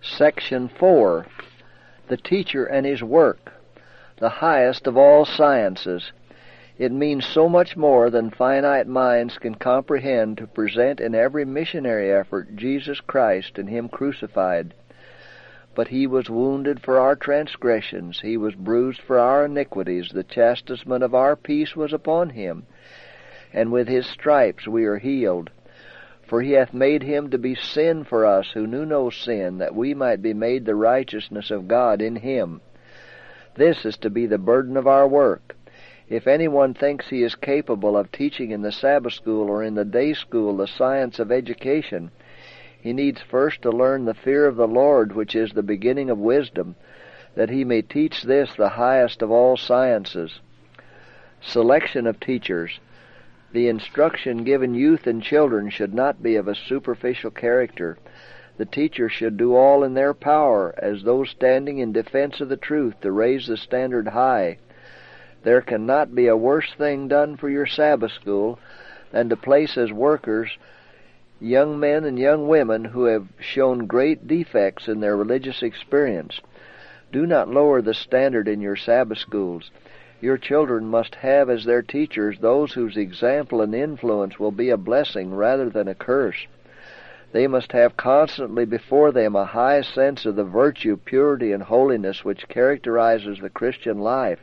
Section 4. The Teacher and His Work, the highest of all sciences. It means so much more than finite minds can comprehend to present in every missionary effort Jesus Christ and Him crucified. But He was wounded for our transgressions, He was bruised for our iniquities, the chastisement of our peace was upon Him, and with His stripes we are healed. For He hath made Him to be sin for us who knew no sin, that we might be made the righteousness of God in Him. This is to be the burden of our work. If anyone thinks he is capable of teaching in the Sabbath school or in the day school the science of education, he needs first to learn the fear of the Lord, which is the beginning of wisdom, that he may teach this, the highest of all sciences. Selection of teachers. The instruction given youth and children should not be of a superficial character. The teachers should do all in their power, as those standing in defense of the truth, to raise the standard high. There cannot be a worse thing done for your Sabbath school than to place as workers young men and young women who have shown great defects in their religious experience. Do not lower the standard in your Sabbath schools. Your children must have as their teachers those whose example and influence will be a blessing rather than a curse. They must have constantly before them a high sense of the virtue, purity, and holiness which characterizes the Christian life.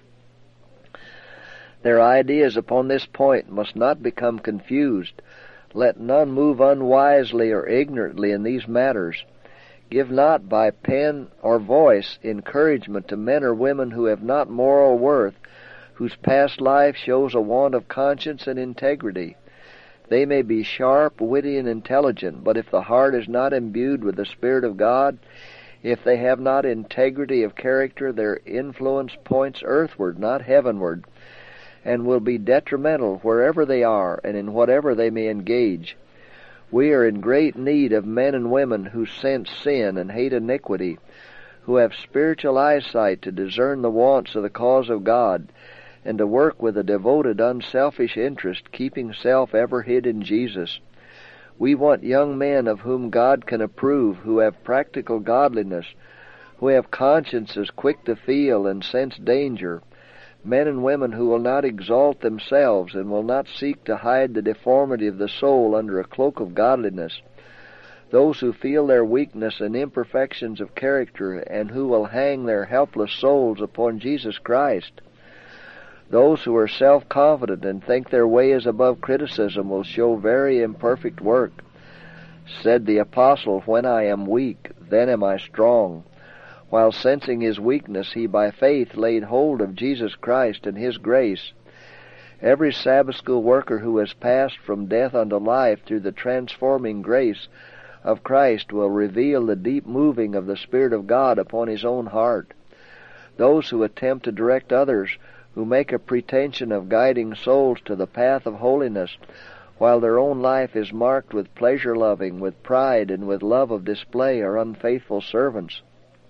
Their ideas upon this point must not become confused. Let none move unwisely or ignorantly in these matters. Give not by pen or voice encouragement to men or women who have not moral worth, whose past life shows a want of conscience and integrity. They may be sharp, witty, and intelligent, but if the heart is not imbued with the Spirit of God, if they have not integrity of character, their influence points earthward, not heavenward, and will be detrimental wherever they are and in whatever they may engage. We are in great need of men and women who sense sin and hate iniquity, who have spiritual eyesight to discern the wants of the cause of God, and to work with a devoted, unselfish interest, keeping self ever hid in Jesus. We want young men of whom God can approve, who have practical godliness, who have consciences quick to feel and sense danger, men and women who will not exalt themselves and will not seek to hide the deformity of the soul under a cloak of godliness, those who feel their weakness and imperfections of character and who will hang their helpless souls upon Jesus Christ. Those who are self-confident and think their way is above criticism will show very imperfect work. Said the apostle, "When I am weak, then am I strong." While sensing his weakness, he by faith laid hold of Jesus Christ and His grace. Every Sabbath school worker who has passed from death unto life through the transforming grace of Christ will reveal the deep moving of the Spirit of God upon his own heart. Those who attempt to direct others, who make a pretension of guiding souls to the path of holiness, while their own life is marked with pleasure-loving, with pride, and with love of display, are unfaithful servants.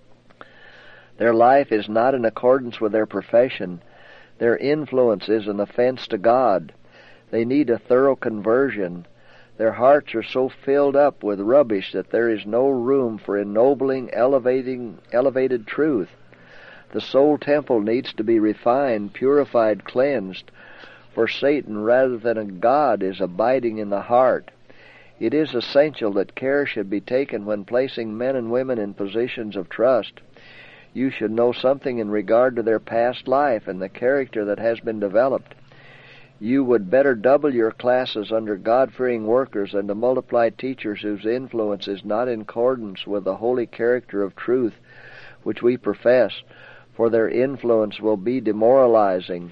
Their life is not in accordance with their profession. Their influence is an offense to God. They need a thorough conversion. Their hearts are so filled up with rubbish that there is no room for ennobling, elevated truth. The soul temple needs to be refined, purified, cleansed, for Satan rather than a God is abiding in the heart. It is essential that care should be taken when placing men and women in positions of trust. You should know something in regard to their past life and the character that has been developed. You would better double your classes under God-fearing workers than to multiply teachers whose influence is not in accordance with the holy character of truth which we profess, for their influence will be demoralizing.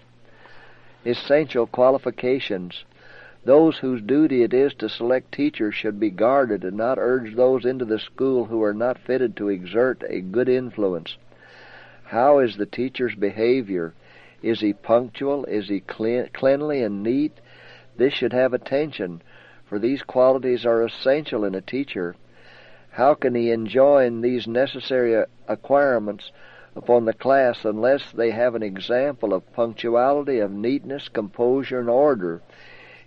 Essential qualifications. Those whose duty it is to select teachers should be guarded and not urge those into the school who are not fitted to exert a good influence. How is the teacher's behavior? Is he punctual? Is he cleanly and neat? This should have attention, for these qualities are essential in a teacher. How can he enjoin these necessary acquirements upon the class unless they have an example of punctuality, of neatness, composure, and order?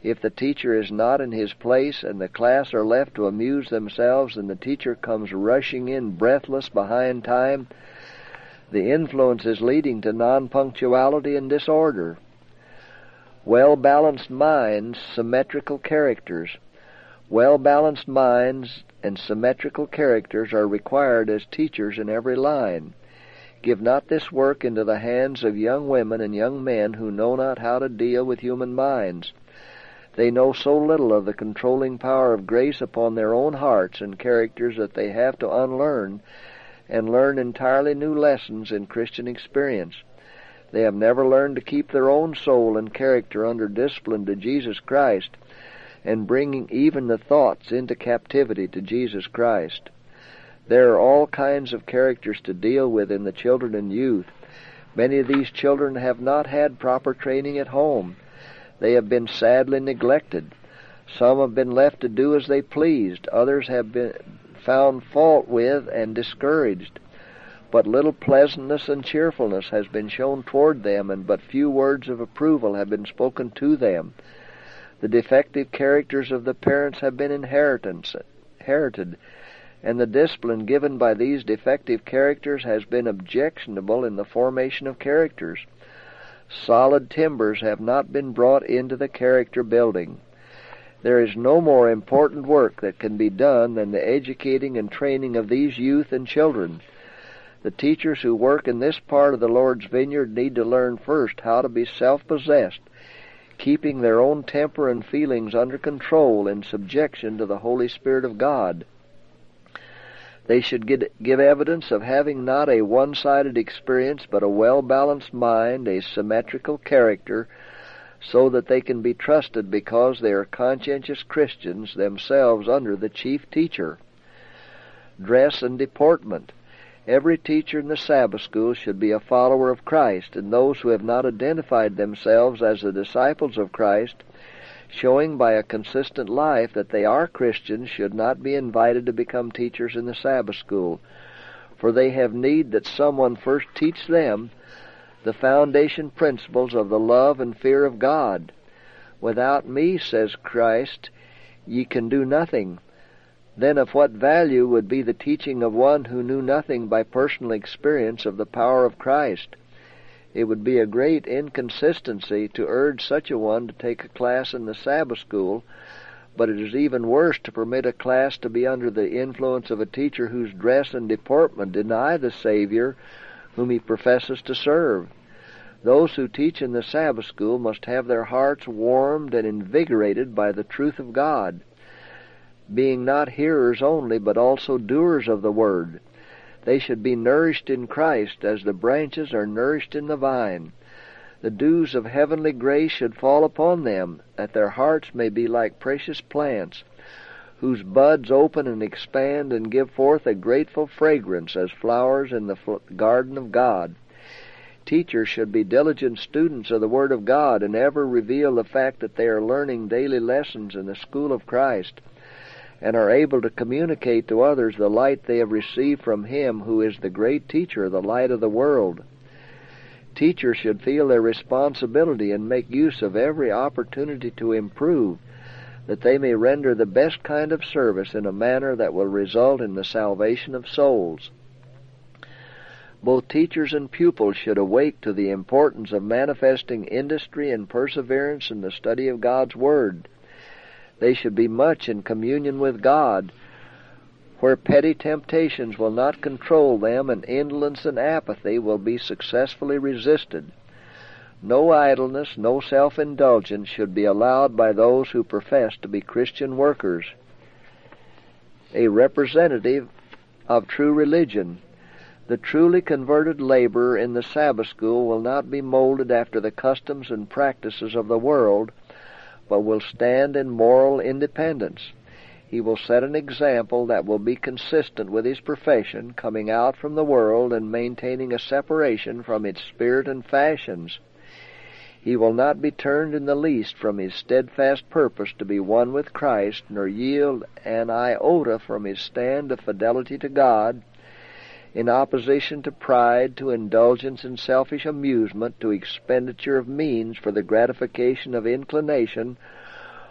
If the teacher is not in his place and the class are left to amuse themselves and the teacher comes rushing in breathless behind time, the influence is leading to non-punctuality and disorder. Well-balanced minds, symmetrical characters. Well-balanced minds and symmetrical characters are required as teachers in every line. Give not this work into the hands of young women and young men who know not how to deal with human minds. They know so little of the controlling power of grace upon their own hearts and characters that they have to unlearn and learn entirely new lessons in Christian experience. They have never learned to keep their own soul and character under discipline to Jesus Christ and bringing even the thoughts into captivity to Jesus Christ. There are all kinds of characters to deal with in the children and youth. Many of these children have not had proper training at home. They have been sadly neglected. Some have been left to do as they pleased. Others have been found fault with and discouraged. But little pleasantness and cheerfulness has been shown toward them, and but few words of approval have been spoken to them. The defective characters of the parents have been inherited, and the discipline given by these defective characters has been objectionable in the formation of characters. Solid timbers have not been brought into the character building. There is no more important work that can be done than the educating and training of these youth and children. The teachers who work in this part of the Lord's vineyard need to learn first how to be self-possessed, keeping their own temper and feelings under control in subjection to the Holy Spirit of God. They should give evidence of having not a one-sided experience, but a well-balanced mind, a symmetrical character, so that they can be trusted because they are conscientious Christians themselves under the chief teacher. Dress and deportment. Every teacher in the Sabbath school should be a follower of Christ, and those who have not identified themselves as the disciples of Christ, showing by a consistent life that they are Christians, should not be invited to become teachers in the Sabbath school, for they have need that someone first teach them the foundation principles of the love and fear of God. Without me, says Christ, ye can do nothing. Then of what value would be the teaching of one who knew nothing by personal experience of the power of Christ? It would be a great inconsistency to urge such a one to take a class in the Sabbath school, but it is even worse to permit a class to be under the influence of a teacher whose dress and deportment deny the Savior whom he professes to serve. Those who teach in the Sabbath school must have their hearts warmed and invigorated by the truth of God, being not hearers only, but also doers of the Word. They should be nourished in Christ as the branches are nourished in the vine. The dews of heavenly grace should fall upon them, that their hearts may be like precious plants, whose buds open and expand and give forth a grateful fragrance as flowers in the garden of God. Teachers should be diligent students of the Word of God and ever reveal the fact that they are learning daily lessons in the school of Christ, and are able to communicate to others the light they have received from Him who is the great teacher, the light of the world. Teachers should feel their responsibility and make use of every opportunity to improve, that they may render the best kind of service in a manner that will result in the salvation of souls. Both teachers and pupils should awake to the importance of manifesting industry and perseverance in the study of God's Word. They should be much in communion with God, where petty temptations will not control them and indolence and apathy will be successfully resisted. No idleness, no self-indulgence should be allowed by those who profess to be Christian workers. A representative of true religion. The truly converted laborer in the Sabbath school will not be molded after the customs and practices of the world, but will stand in moral independence. He will set an example that will be consistent with his profession, coming out from the world and maintaining a separation from its spirit and fashions. He will not be turned in the least from his steadfast purpose to be one with Christ, nor yield an iota from his stand of fidelity to God, in opposition to pride, to indulgence in selfish amusement, to expenditure of means for the gratification of inclination,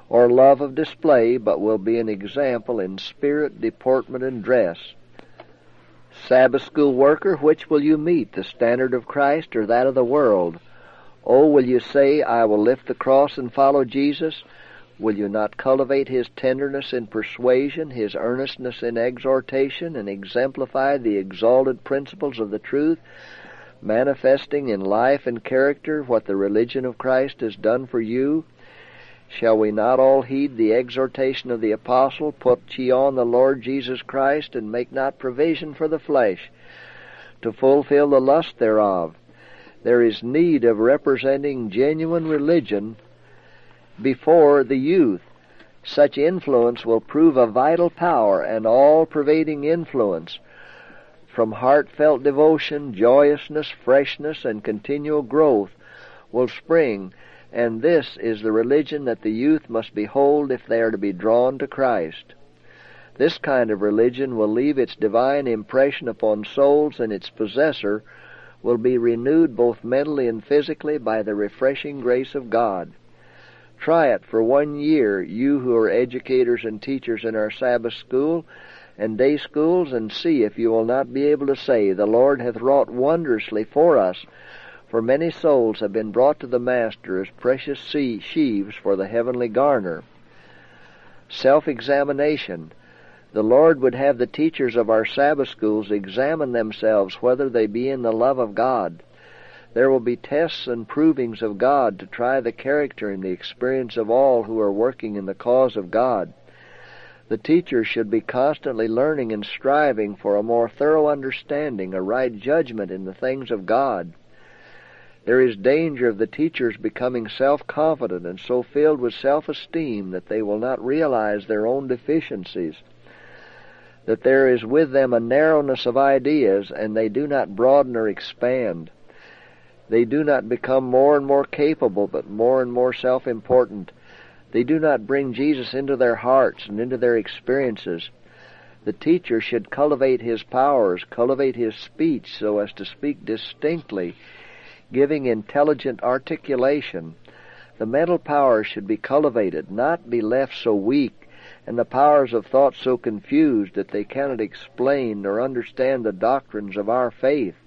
or love of display, but will be an example in spirit, deportment, and dress. Sabbath school worker, which will you meet, the standard of Christ or that of the world? Oh, will you say, I will lift the cross and follow Jesus? Will you not cultivate his tenderness in persuasion, his earnestness in exhortation, and exemplify the exalted principles of the truth, manifesting in life and character what the religion of Christ has done for you? Shall we not all heed the exhortation of the apostle, Put ye on the Lord Jesus Christ, and make not provision for the flesh, to fulfill the lust thereof? There is need of representing genuine religion before the youth. Such influence will prove a vital power and all-pervading influence. From heartfelt devotion, joyousness, freshness, and continual growth will spring, and this is the religion that the youth must behold if they are to be drawn to Christ. This kind of religion will leave its divine impression upon souls, and its possessor will be renewed both mentally and physically by the refreshing grace of God. Try it for 1 year, you who are educators and teachers in our Sabbath school and day schools, and see if you will not be able to say, The Lord hath wrought wondrously for us, for many souls have been brought to the Master as precious sheaves for the heavenly garner. Self-examination. The Lord would have the teachers of our Sabbath schools examine themselves whether they be in the love of God. There will be tests and provings of God to try the character and the experience of all who are working in the cause of God. The teacher should be constantly learning and striving for a more thorough understanding, a right judgment in the things of God. There is danger of the teachers becoming self-confident and so filled with self-esteem that they will not realize their own deficiencies, that there is with them a narrowness of ideas, and they do not broaden or expand. They do not become more and more capable, but more and more self-important. They do not bring Jesus into their hearts and into their experiences. The teacher should cultivate his powers, cultivate his speech so as to speak distinctly, giving intelligent articulation. The mental powers should be cultivated, not be left so weak, and the powers of thought so confused that they cannot explain nor understand the doctrines of our faith.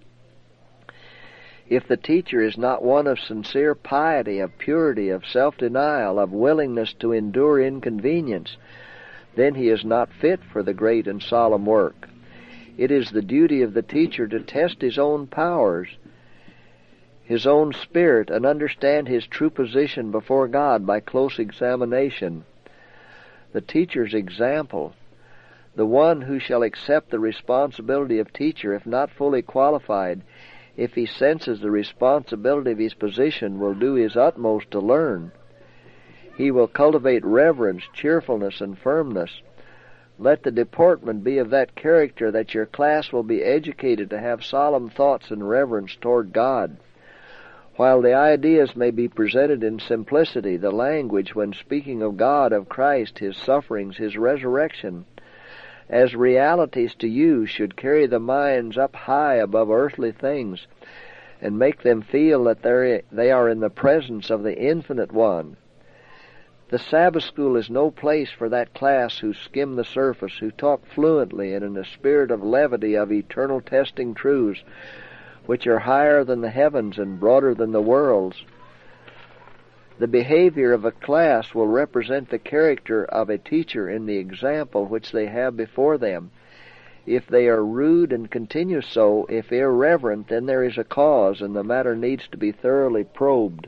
If the teacher is not one of sincere piety, of purity, of self-denial, of willingness to endure inconvenience, then he is not fit for the great and solemn work. It is the duty of the teacher to test his own powers, his own spirit, and understand his true position before God by close examination. The teacher's example. The one who shall accept the responsibility of teacher, if not fully qualified, if he senses the responsibility of his position, will do his utmost to learn. He will cultivate reverence, cheerfulness, and firmness. Let the deportment be of that character that your class will be educated to have solemn thoughts and reverence toward God. While the ideas may be presented in simplicity, the language, when speaking of God, of Christ, his sufferings, his resurrection, as realities to you, should carry the minds up high above earthly things and make them feel that they are in the presence of the Infinite One. The Sabbath school is no place for that class who skim the surface, who talk fluently and in a spirit of levity of eternal testing truths, which are higher than the heavens and broader than the worlds. The behavior of a class will represent the character of a teacher in the example which they have before them. If they are rude and continue so, if irreverent, then there is a cause, and the matter needs to be thoroughly probed.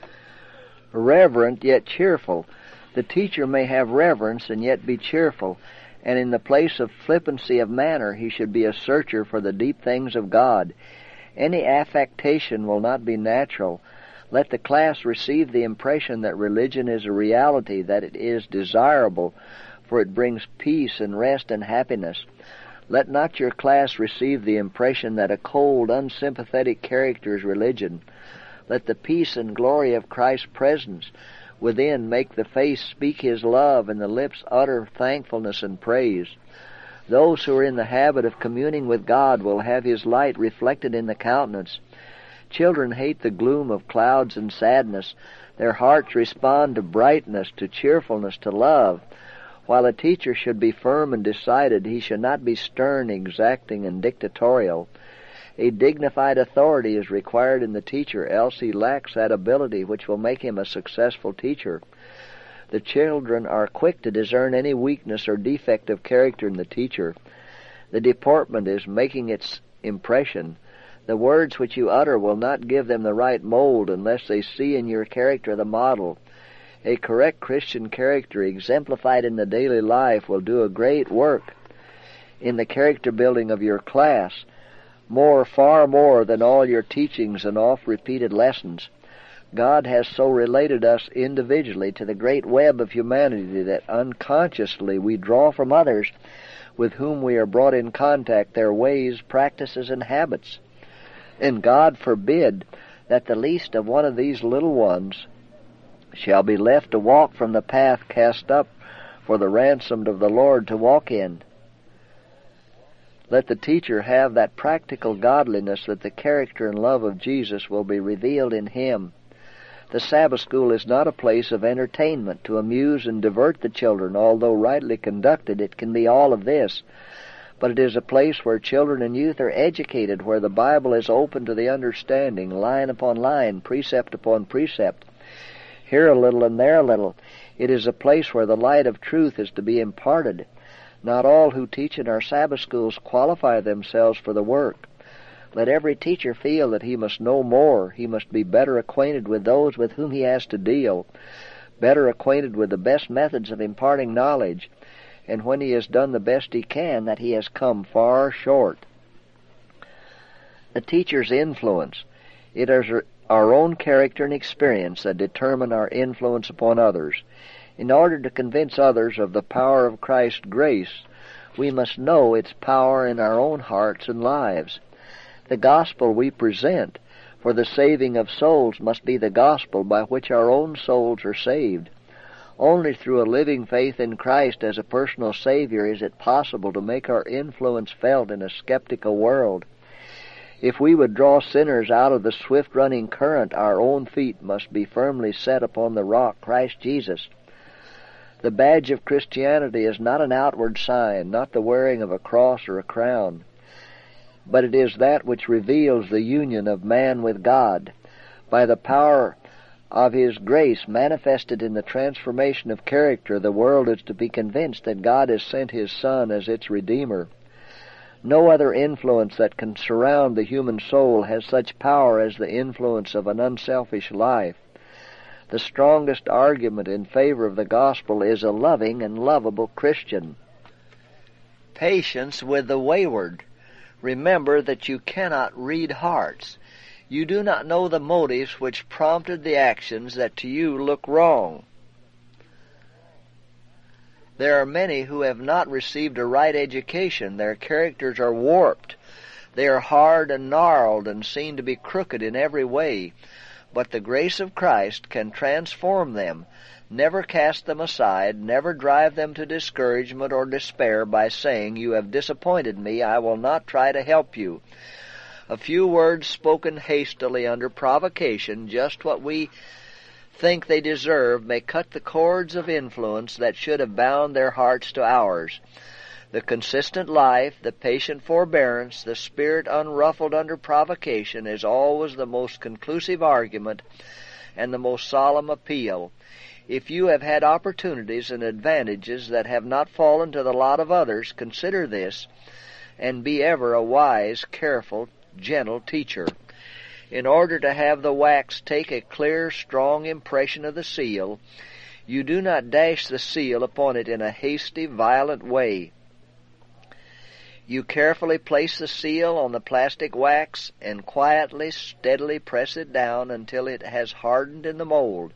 Reverent yet cheerful. The teacher may have reverence and yet be cheerful, and in the place of flippancy of manner he should be a searcher for the deep things of God. Any affectation will not be natural. Let the class receive the impression that religion is a reality, that it is desirable, for it brings peace and rest and happiness. Let not your class receive the impression that a cold, unsympathetic character is religion. Let the peace and glory of Christ's presence within make the face speak his love and the lips utter thankfulness and praise. Those who are in the habit of communing with God will have his light reflected in the countenance. Children hate the gloom of clouds and sadness. Their hearts respond to brightness, to cheerfulness, to love. While a teacher should be firm and decided, he should not be stern, exacting, and dictatorial. A dignified authority is required in the teacher, else he lacks that ability which will make him a successful teacher. The children are quick to discern any weakness or defect of character in the teacher. The deportment is making its impression. The words which you utter will not give them the right mold unless they see in your character the model. A correct Christian character exemplified in the daily life will do a great work in the character building of your class, far more than all your teachings and oft-repeated lessons. God has so related us individually to the great web of humanity that unconsciously we draw from others with whom we are brought in contact their ways, practices, and habits. And God forbid that the least of one of these little ones shall be left to walk from the path cast up for the ransomed of the Lord to walk in. Let the teacher have that practical godliness that the character and love of Jesus will be revealed in him. The Sabbath school is not a place of entertainment to amuse and divert the children. Although rightly conducted, it can be all of this. But it is a place where children and youth are educated, where the Bible is open to the understanding, line upon line, precept upon precept. Here a little and there a little. It is a place where the light of truth is to be imparted. Not all who teach in our Sabbath schools qualify themselves for the work. Let every teacher feel that he must know more. He must be better acquainted with those with whom he has to deal, better acquainted with the best methods of imparting knowledge, and when he has done the best he can, that he has come far short. The teacher's influence. It is our own character and experience that determine our influence upon others. In order to convince others of the power of Christ's grace, we must know its power in our own hearts and lives. The gospel we present for the saving of souls must be the gospel by which our own souls are saved. Only through a living faith in Christ as a personal Savior is it possible to make our influence felt in a skeptical world. If we would draw sinners out of the swift-running current, our own feet must be firmly set upon the rock, Christ Jesus. The badge of Christianity is not an outward sign, not the wearing of a cross or a crown, but it is that which reveals the union of man with God. By the power of His grace manifested in the transformation of character, the world is to be convinced that God has sent His Son as its Redeemer. No other influence that can surround the human soul has such power as the influence of an unselfish life. The strongest argument in favor of the gospel is a loving and lovable Christian. Patience with the wayward. Remember that you cannot read hearts. You do not know the motives which prompted the actions that to you look wrong. There are many who have not received a right education. Their characters are warped. They are hard and gnarled and seem to be crooked in every way. But the grace of Christ can transform them, never cast them aside, never drive them to discouragement or despair by saying, "You have disappointed me, I will not try to help you." A few words spoken hastily under provocation, just what we think they deserve, may cut the cords of influence that should have bound their hearts to ours. The consistent life, the patient forbearance, the spirit unruffled under provocation is always the most conclusive argument and the most solemn appeal. If you have had opportunities and advantages that have not fallen to the lot of others, consider this, and be ever a wise, careful, gentle teacher. In order to have the wax take a clear, strong impression of the seal, you do not dash the seal upon it in a hasty, violent way. You carefully place the seal on the plastic wax and quietly, steadily press it down until it has hardened in the mold.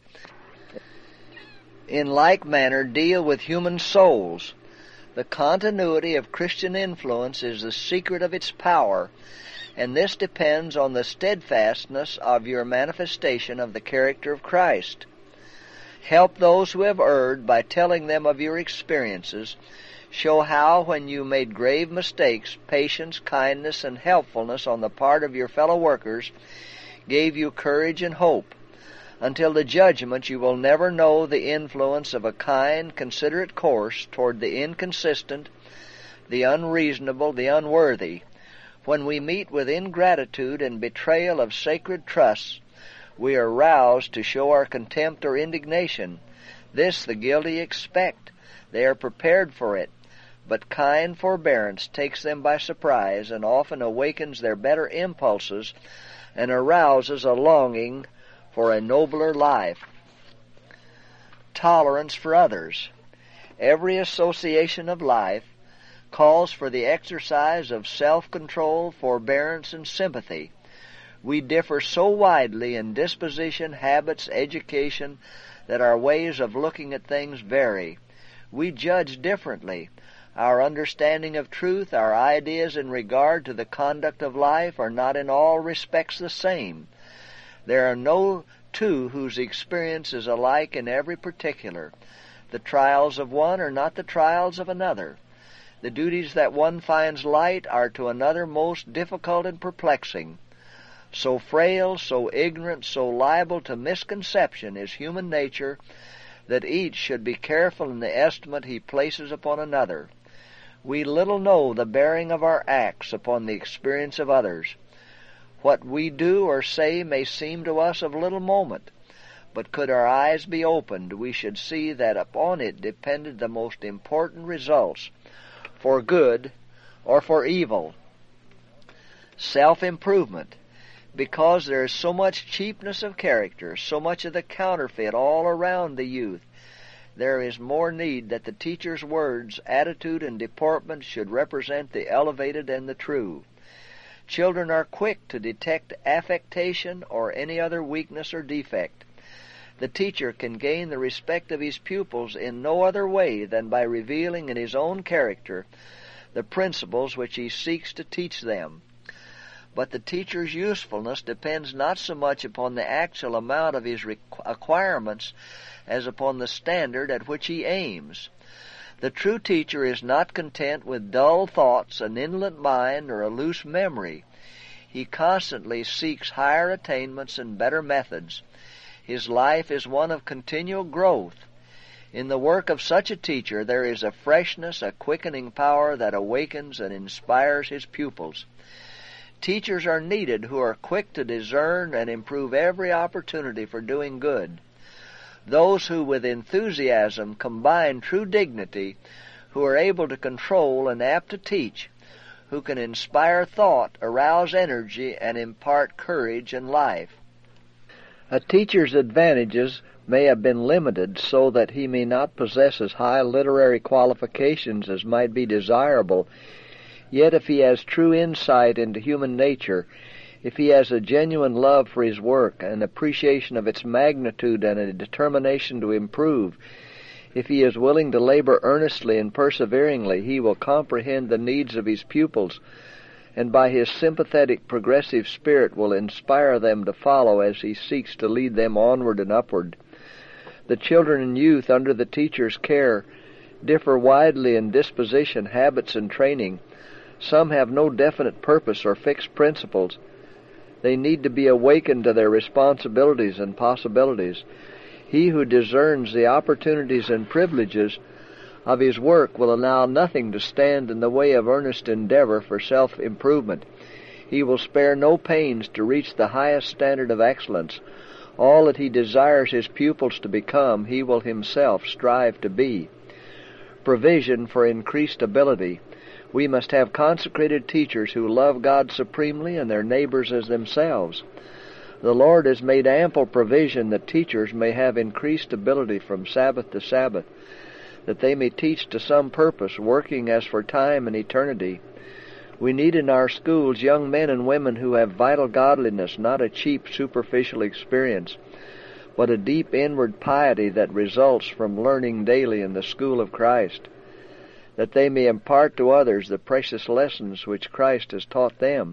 In like manner, deal with human souls. The continuity of Christian influence is the secret of its power, and this depends on the steadfastness of your manifestation of the character of Christ. Help those who have erred by telling them of your experiences. Show how, when you made grave mistakes, patience, kindness, and helpfulness on the part of your fellow workers gave you courage and hope. Until the judgment you will never know the influence of a kind, considerate course toward the inconsistent, the unreasonable, the unworthy. When we meet with ingratitude and betrayal of sacred trusts, we are roused to show our contempt or indignation. This the guilty expect. They are prepared for it. But kind forbearance takes them by surprise and often awakens their better impulses and arouses a longing for a nobler life. Tolerance for others. Every association of life calls for the exercise of self-control, forbearance, and sympathy. We differ so widely in disposition, habits, education, that our ways of looking at things vary. We judge differently. Our understanding of truth, our ideas in regard to the conduct of life are not in all respects the same. There are no two whose experience is alike in every particular. The trials of one are not the trials of another. The duties that one finds light are to another most difficult and perplexing. So frail, so ignorant, so liable to misconception is human nature that each should be careful in the estimate he places upon another. We little know the bearing of our acts upon the experience of others. What we do or say may seem to us of little moment, but could our eyes be opened, we should see that upon it depended the most important results, for good or for evil. Self-improvement. Because there is so much cheapness of character, so much of the counterfeit all around the youth, there is more need that the teacher's words, attitude, and deportment should represent the elevated and the true. Children are quick to detect affectation or any other weakness or defect. The teacher can gain the respect of his pupils in no other way than by revealing in his own character the principles which he seeks to teach them. But the teacher's usefulness depends not so much upon the actual amount of his acquirements as upon the standard at which he aims. The true teacher is not content with dull thoughts, an indolent mind, or a loose memory. He constantly seeks higher attainments and better methods. His life is one of continual growth. In the work of such a teacher there is a freshness, a quickening power that awakens and inspires his pupils. Teachers are needed who are quick to discern and improve every opportunity for doing good. Those who with enthusiasm combine true dignity, who are able to control and apt to teach, who can inspire thought, arouse energy, and impart courage and life. A teacher's advantages may have been limited so that he may not possess as high literary qualifications as might be desirable. Yet if he has true insight into human nature, if he has a genuine love for his work, an appreciation of its magnitude, and a determination to improve, if he is willing to labor earnestly and perseveringly, he will comprehend the needs of his pupils, and by his sympathetic, progressive spirit will inspire them to follow as he seeks to lead them onward and upward. The children and youth under the teacher's care differ widely in disposition, habits, and training. Some have no definite purpose or fixed principles. They need to be awakened to their responsibilities and possibilities. He who discerns the opportunities and privileges of his work will allow nothing to stand in the way of earnest endeavor for self-improvement. He will spare no pains to reach the highest standard of excellence. All that he desires his pupils to become, he will himself strive to be. Provision for increased ability. We must have consecrated teachers who love God supremely and their neighbors as themselves. The Lord has made ample provision that teachers may have increased ability from Sabbath to Sabbath, that they may teach to some purpose, working as for time and eternity. We need in our schools young men and women who have vital godliness, not a cheap, superficial experience, but a deep inward piety that results from learning daily in the school of Christ, that they may impart to others the precious lessons which Christ has taught them.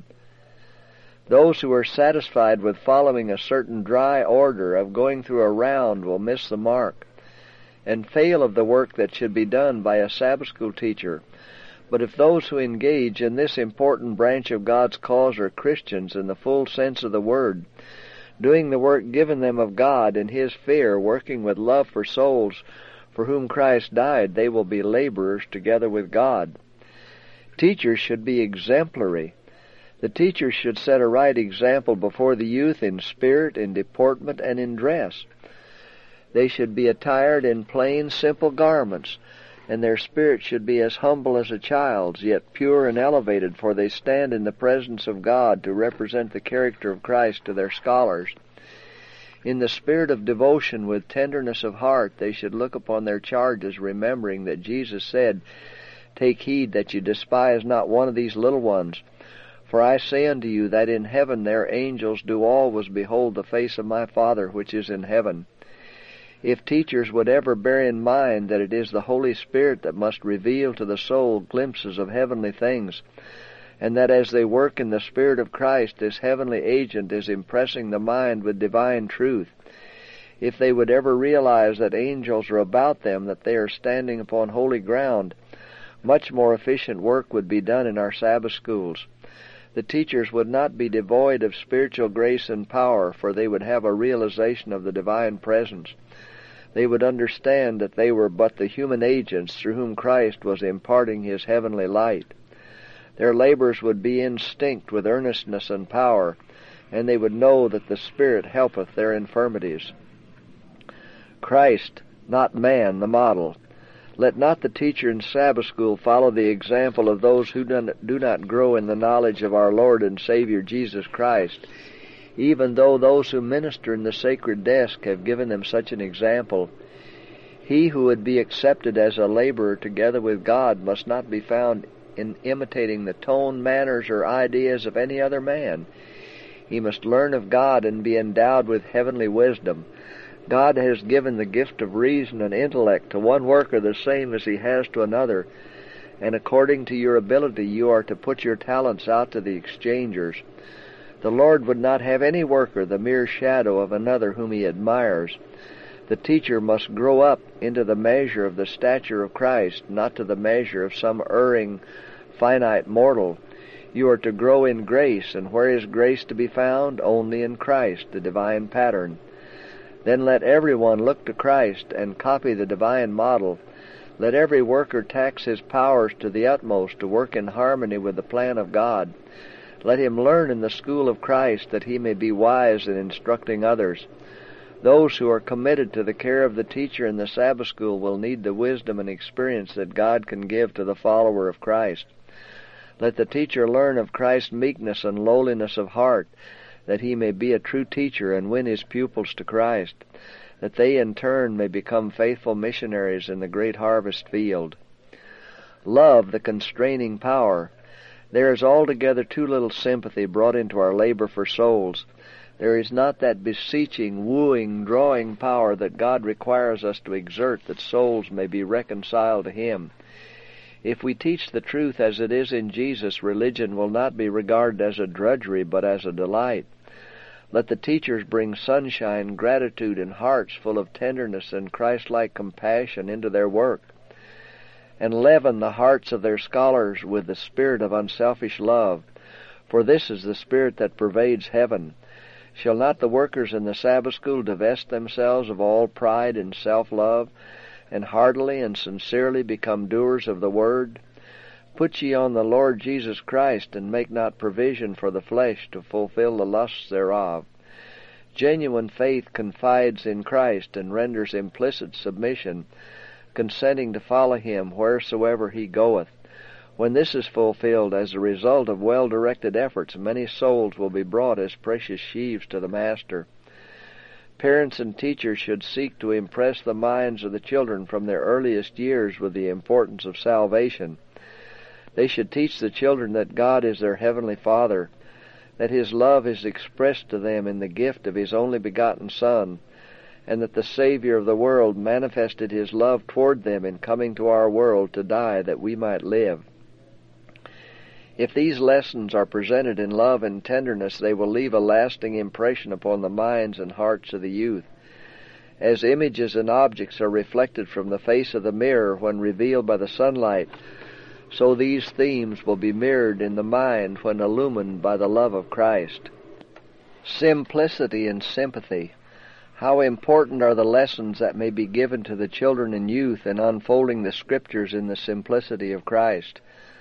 Those who are satisfied with following a certain dry order of going through a round will miss the mark, and fail of the work that should be done by a Sabbath school teacher. But if those who engage in this important branch of God's cause are Christians in the full sense of the word, doing the work given them of God in His fear, working with love for souls for whom Christ died, they will be laborers together with God. Teachers should be exemplary. The teachers should set a right example before the youth in spirit, in deportment, and in dress. They should be attired in plain, simple garments, and their spirit should be as humble as a child's, yet pure and elevated, for they stand in the presence of God to represent the character of Christ to their scholars. In the spirit of devotion, with tenderness of heart, they should look upon their charges, remembering that Jesus said, "Take heed that you despise not one of these little ones. For I say unto you that in heaven their angels do always behold the face of my Father which is in heaven." If teachers would ever bear in mind that it is the Holy Spirit that must reveal to the soul glimpses of heavenly things, and that as they work in the Spirit of Christ, this heavenly agent is impressing the mind with divine truth, if they would ever realize that angels are about them, that they are standing upon holy ground, much more efficient work would be done in our Sabbath schools. The teachers would not be devoid of spiritual grace and power, for they would have a realization of the divine presence. They would understand that they were but the human agents through whom Christ was imparting His heavenly light. Their labors would be instinct with earnestness and power, and they would know that the Spirit helpeth their infirmities. Christ, not man, the model. Let not the teacher in Sabbath school follow the example of those who do not grow in the knowledge of our Lord and Savior Jesus Christ, even though those who minister in the sacred desk have given them such an example. He who would be accepted as a laborer together with God must not be found in imitating the tone, manners, or ideas of any other man. He must learn of God and be endowed with heavenly wisdom. God has given the gift of reason and intellect to one worker the same as He has to another, and according to your ability you are to put your talents out to the exchangers. The Lord would not have any worker the mere shadow of another whom He admires. The teacher must grow up into the measure of the stature of Christ, not to the measure of some erring, finite mortal. You are to grow in grace, and where is grace to be found? Only in Christ, the divine pattern. Then let everyone look to Christ and copy the divine model. Let every worker tax his powers to the utmost to work in harmony with the plan of God. Let him learn in the school of Christ that he may be wise in instructing others. Those who are committed to the care of the teacher in the Sabbath school will need the wisdom and experience that God can give to the follower of Christ. Let the teacher learn of Christ's meekness and lowliness of heart, that he may be a true teacher and win his pupils to Christ, that they in turn may become faithful missionaries in the great harvest field. Love, the constraining power. There is altogether too little sympathy brought into our labor for souls. There is not that beseeching, wooing, drawing power that God requires us to exert that souls may be reconciled to Him. If we teach the truth as it is in Jesus, religion will not be regarded as a drudgery but as a delight. Let the teachers bring sunshine, gratitude, and hearts full of tenderness and Christ-like compassion into their work, and leaven the hearts of their scholars with the spirit of unselfish love, for this is the spirit that pervades heaven. Shall not the workers in the Sabbath school divest themselves of all pride and self-love, and heartily and sincerely become doers of the word? Put ye on the Lord Jesus Christ, and make not provision for the flesh to fulfill the lusts thereof. Genuine faith confides in Christ and renders implicit submission, consenting to follow Him wheresoever He goeth. When this is fulfilled, as a result of well-directed efforts, many souls will be brought as precious sheaves to the Master. Parents and teachers should seek to impress the minds of the children from their earliest years with the importance of salvation. They should teach the children that God is their heavenly Father, that His love is expressed to them in the gift of His only begotten Son, and that the Savior of the world manifested His love toward them in coming to our world to die that we might live. If these lessons are presented in love and tenderness, they will leave a lasting impression upon the minds and hearts of the youth. As images and objects are reflected from the face of the mirror when revealed by the sunlight, so these themes will be mirrored in the mind when illumined by the love of Christ. Simplicity and sympathy. How important are the lessons that may be given to the children and youth in unfolding the Scriptures in the simplicity of Christ.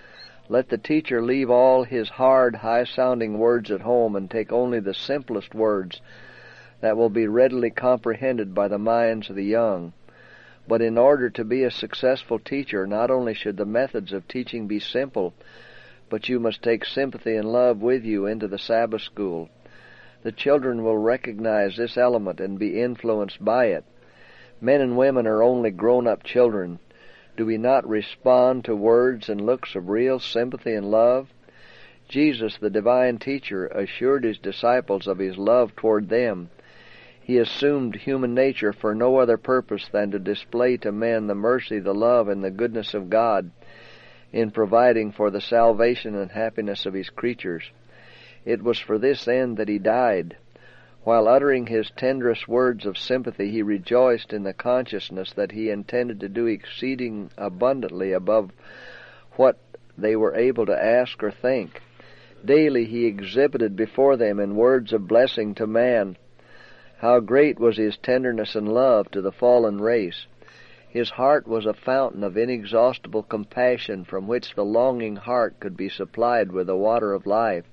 Let the teacher leave all his hard, high-sounding words at home and take only the simplest words that will be readily comprehended by the minds of the young. But in order to be a successful teacher, not only should the methods of teaching be simple, but you must take sympathy and love with you into the Sabbath school. The children will recognize this element and be influenced by it. Men and women are only grown-up children. Do we not respond to words and looks of real sympathy and love? Jesus, the divine teacher, assured his disciples of his love toward them. He assumed human nature for no other purpose than to display to men the mercy, the love, and the goodness of God in providing for the salvation and happiness of his creatures. It was for this end that he died. While uttering his tenderest words of sympathy, he rejoiced in the consciousness that he intended to do exceeding abundantly above what they were able to ask or think. Daily he exhibited before them in words of blessing to man how great was his tenderness and love to the fallen race. His heart was a fountain of inexhaustible compassion from which the longing heart could be supplied with the water of life.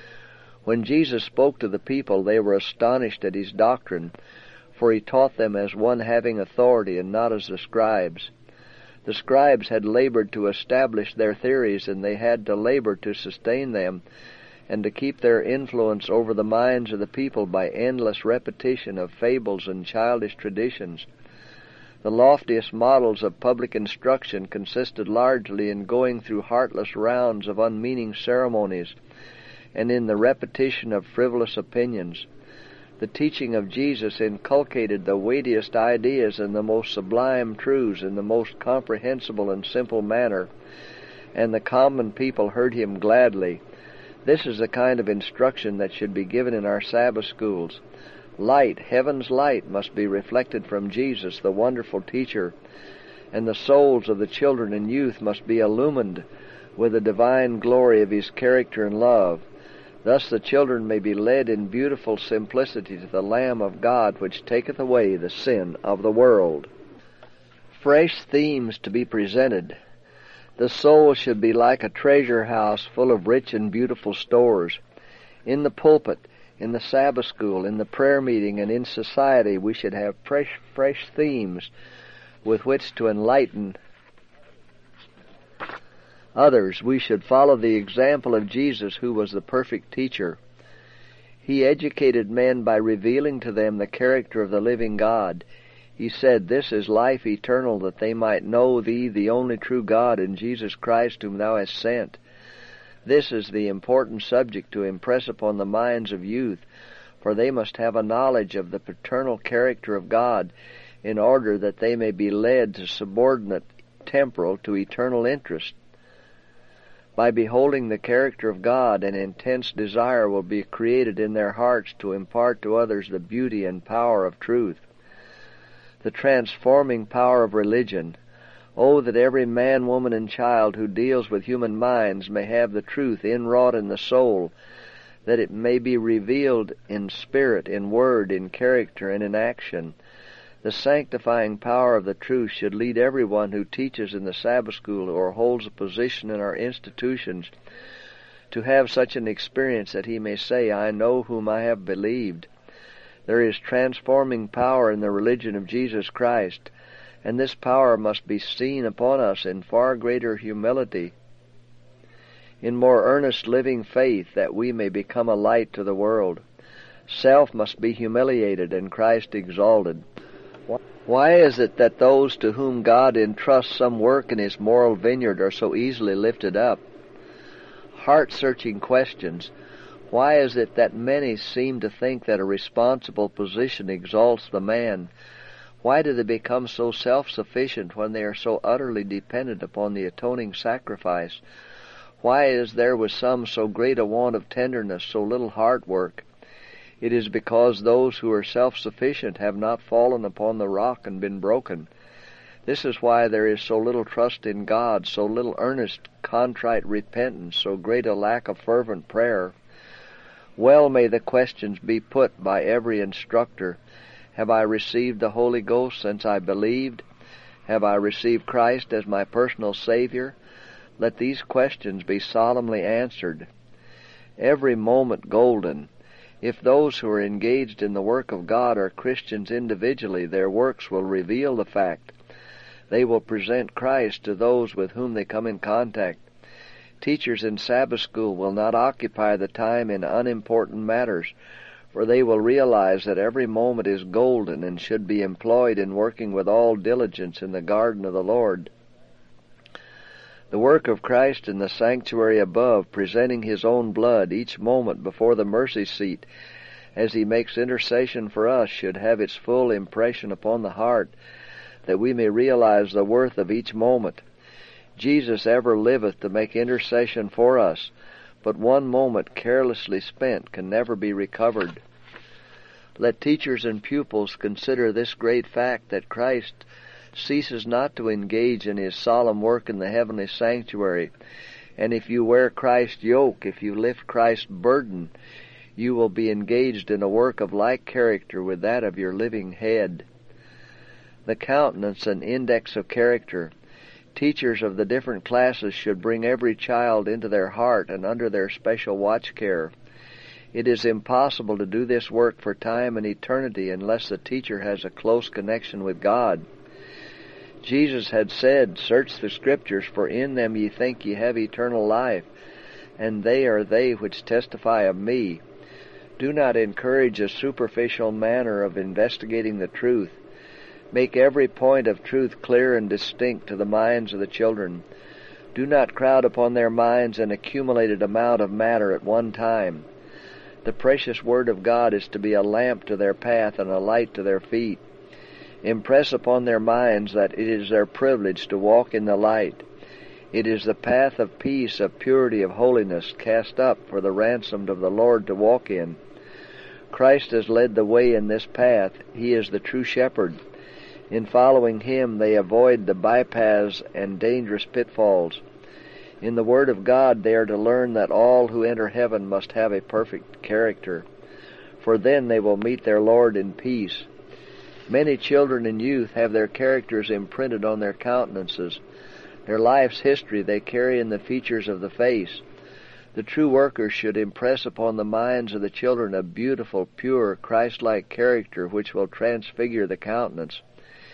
When Jesus spoke to the people, they were astonished at his doctrine, for he taught them as one having authority and not as the scribes. The scribes had labored to establish their theories, and they had to labor to sustain them and to keep their influence over the minds of the people by endless repetition of fables and childish traditions. The loftiest models of public instruction consisted largely in going through heartless rounds of unmeaning ceremonies and in the repetition of frivolous opinions. The teaching of Jesus inculcated the weightiest ideas and the most sublime truths in the most comprehensible and simple manner, and the common people heard him gladly. This is the kind of instruction that should be given in our Sabbath schools. Light, heaven's light, must be reflected from Jesus, the wonderful teacher, and the souls of the children and youth must be illumined with the divine glory of his character and love. Thus the children may be led in beautiful simplicity to the Lamb of God, which taketh away the sin of the world. Fresh themes to be presented. The soul should be like a treasure house full of rich and beautiful stores. In the pulpit, in the Sabbath school, in the prayer meeting, and in society, we should have fresh themes with which to enlighten others. We should follow the example of Jesus, who was the perfect teacher. He educated men by revealing to them the character of the living God. He said, "This is life eternal, that they might know thee, the only true God, and Jesus Christ, whom thou hast sent." This is the important subject to impress upon the minds of youth, for they must have a knowledge of the paternal character of God in order that they may be led to subordinate temporal to eternal interest. By beholding the character of God, an intense desire will be created in their hearts to impart to others the beauty and power of truth. The transforming power of religion. Oh, that every man, woman, and child who deals with human minds may have the truth inwrought in the soul, that it may be revealed in spirit, in word, in character, and in action. The sanctifying power of the truth should lead everyone who teaches in the Sabbath school or holds a position in our institutions to have such an experience that he may say, "I know whom I have believed." There is transforming power in the religion of Jesus Christ, and this power must be seen upon us in far greater humility, in more earnest living faith, that we may become a light to the world. Self must be humiliated and Christ exalted. Why is it that those to whom God entrusts some work in his moral vineyard are so easily lifted up? Heart-searching questions. Why is it that many seem to think that a responsible position exalts the man? Why do they become so self-sufficient when they are so utterly dependent upon the atoning sacrifice? Why is there with some so great a want of tenderness, so little heart work? It is because those who are self-sufficient have not fallen upon the rock and been broken. This is why there is so little trust in God, so little earnest, contrite repentance, so great a lack of fervent prayer. Well may the questions be put by every instructor. Have I received the Holy Ghost since I believed? Have I received Christ as my personal Savior? Let these questions be solemnly answered. Every moment golden. If those who are engaged in the work of God are Christians individually, their works will reveal the fact. They will present Christ to those with whom they come in contact. Teachers in Sabbath school will not occupy the time in unimportant matters, for they will realize that every moment is golden and should be employed in working with all diligence in the garden of the Lord. The work of Christ in the sanctuary above, presenting His own blood each moment before the mercy seat as He makes intercession for us, should have its full impression upon the heart, that we may realize the worth of each moment. Jesus ever liveth to make intercession for us, but one moment carelessly spent can never be recovered. Let teachers and pupils consider this great fact, that Christ ceases not to engage in His solemn work in the heavenly sanctuary, and if you wear Christ's yoke, if you lift Christ's burden, you will be engaged in a work of like character with that of your living head. The countenance and index of character. Teachers of the different classes should bring every child into their heart and under their special watch care. It is impossible to do this work for time and eternity unless the teacher has a close connection with God. Jesus had said, "Search the Scriptures, for in them ye think ye have eternal life, and they are they which testify of me." Do not encourage a superficial manner of investigating the truth. Make every point of truth clear and distinct to the minds of the children. Do not crowd upon their minds an accumulated amount of matter at one time. The precious Word of God is to be a lamp to their path and a light to their feet. Impress upon their minds that it is their privilege to walk in the light. It is the path of peace, of purity, of holiness, cast up for the ransomed of the Lord to walk in. Christ has led the way in this path. He is the true shepherd. In following Him, they avoid the bypaths and dangerous pitfalls. In the Word of God, they are to learn that all who enter heaven must have a perfect character, for then they will meet their Lord in peace. Many children and youth have their characters imprinted on their countenances. Their life's history they carry in the features of the face. The true workers should impress upon the minds of the children a beautiful, pure, Christ-like character which will transfigure the countenance.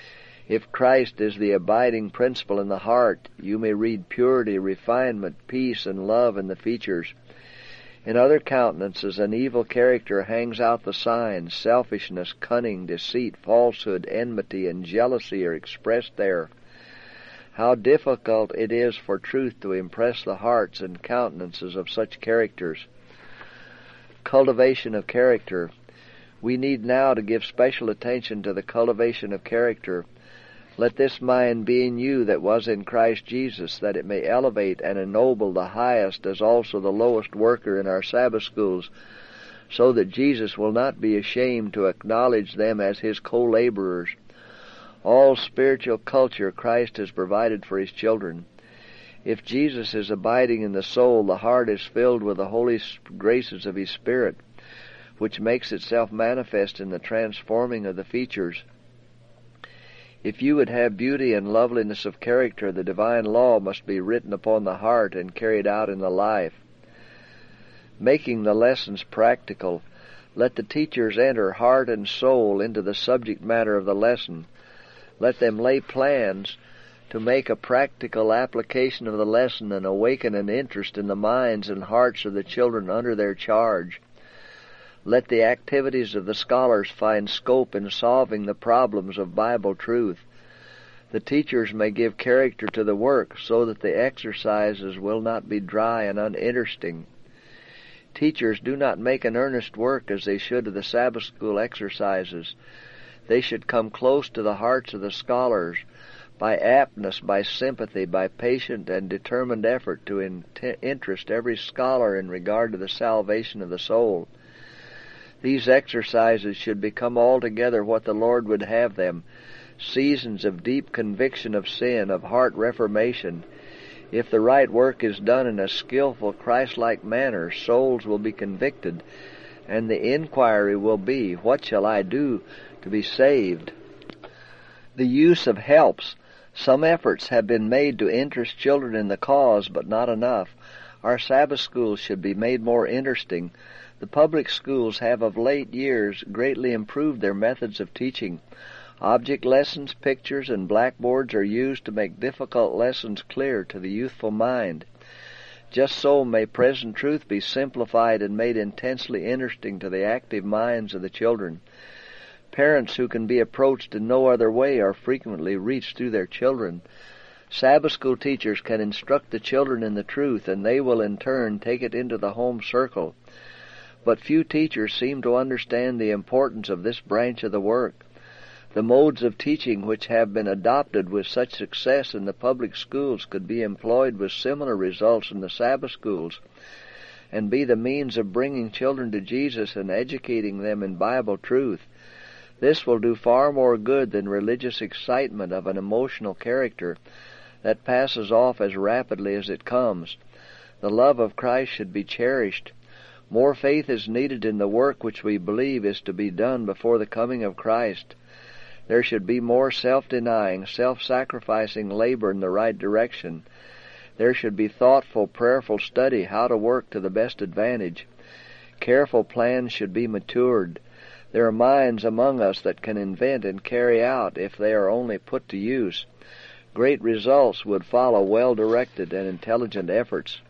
If Christ is the abiding principle in the heart, you may read purity, refinement, peace, and love in the features. In other countenances, an evil character hangs out the signs. Selfishness, cunning, deceit, falsehood, enmity, and jealousy are expressed there. How difficult it is for truth to impress the hearts and countenances of such characters. Cultivation of character. We need now to give special attention to the cultivation of character. Let this mind be in you that was in Christ Jesus, that it may elevate and ennoble the highest as also the lowest worker in our Sabbath schools, so that Jesus will not be ashamed to acknowledge them as His co-laborers. All spiritual culture Christ has provided for His children. If Jesus is abiding in the soul, the heart is filled with the holy graces of His Spirit, which makes itself manifest in the transforming of the features. If you would have beauty and loveliness of character, the divine law must be written upon the heart and carried out in the life. Making the lessons practical, let the teachers enter heart and soul into the subject matter of the lesson. Let them lay plans to make a practical application of the lesson and awaken an interest in the minds and hearts of the children under their charge. Let the activities of the scholars find scope in solving the problems of Bible truth. The teachers may give character to the work so that the exercises will not be dry and uninteresting. Teachers do not make an earnest work as they should of the Sabbath school exercises. They should come close to the hearts of the scholars by aptness, by sympathy, by patient and determined effort to interest every scholar in regard to the salvation of the soul. These exercises should become altogether what the Lord would have them, seasons of deep conviction of sin, of heart reformation. If the right work is done in a skillful, Christ-like manner, souls will be convicted, and the inquiry will be, what shall I do to be saved? The use of helps. Some efforts have been made to interest children in the cause, but not enough. Our Sabbath schools should be made more interesting. The public schools have of late years greatly improved their methods of teaching. Object lessons, pictures, and blackboards are used to make difficult lessons clear to the youthful mind. Just so may present truth be simplified and made intensely interesting to the active minds of the children. Parents who can be approached in no other way are frequently reached through their children. Sabbath school teachers can instruct the children in the truth, and they will in turn take it into the home circle. But few teachers seem to understand the importance of this branch of the work. The modes of teaching which have been adopted with such success in the public schools could be employed with similar results in the Sabbath schools, and be the means of bringing children to Jesus and educating them in Bible truth. This will do far more good than religious excitement of an emotional character that passes off as rapidly as it comes. The love of Christ should be cherished. More faith is needed in the work which we believe is to be done before the coming of Christ. There should be more self-denying, self-sacrificing labor in the right direction. There should be thoughtful, prayerful study how to work to the best advantage. Careful plans should be matured. There are minds among us that can invent and carry out if they are only put to use. Great results would follow well-directed and intelligent efforts.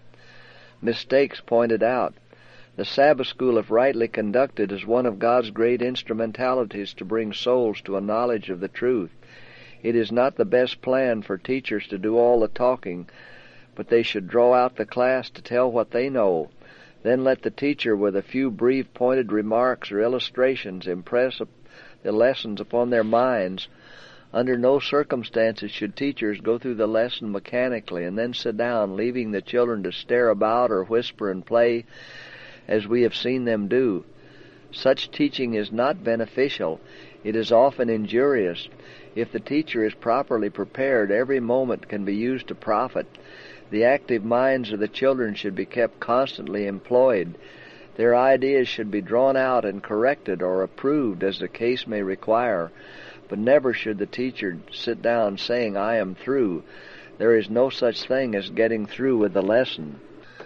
Mistakes pointed out. The Sabbath school, if rightly conducted, is one of God's great instrumentalities to bring souls to a knowledge of the truth. It is not the best plan for teachers to do all the talking, but they should draw out the class to tell what they know. Then let the teacher, with a few brief pointed remarks or illustrations, impress the lessons upon their minds. Under no circumstances should teachers go through the lesson mechanically and then sit down, leaving the children to stare about or whisper and play, as we have seen them do. Such teaching is not beneficial. It is often injurious. If the teacher is properly prepared, every moment can be used to profit. The active minds of the children should be kept constantly employed. Their ideas should be drawn out and corrected or approved as the case may require. But never should the teacher sit down saying, "I am through." There is no such thing as getting through with the lesson.